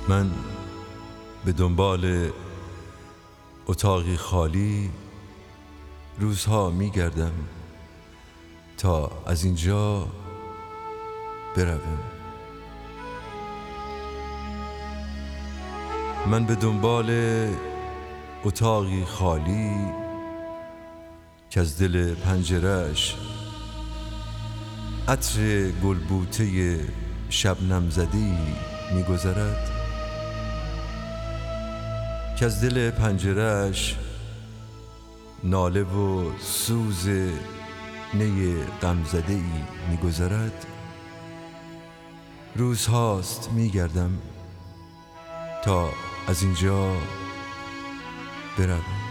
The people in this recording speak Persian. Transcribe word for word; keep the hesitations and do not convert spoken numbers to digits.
من به دنبال اتاقی خالی روزها می گردم تا از اینجا بروم. من به دنبال اتاقی خالی که از دل پنجره‌اش عطر گلبوته شبنم زده‌ای می گذرد، که از دل پنجره‌اش ناله و سوز نی غم زده‌ای می گذرد. روزهاست می گردم تا از اینجا بروم.